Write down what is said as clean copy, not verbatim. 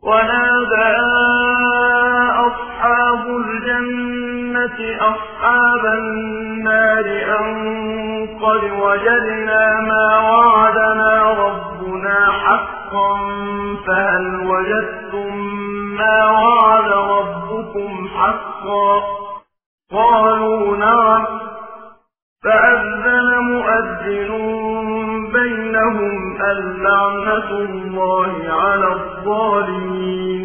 ونادى أصحاب الجنة أصحاب النار أن قد وجدنا ما وعدنا ربنا حقا فهل وجدتم ما وعد ربكم حقا قالوا نعم فأذن مؤذن بينهم اللعنة الله على الظالمين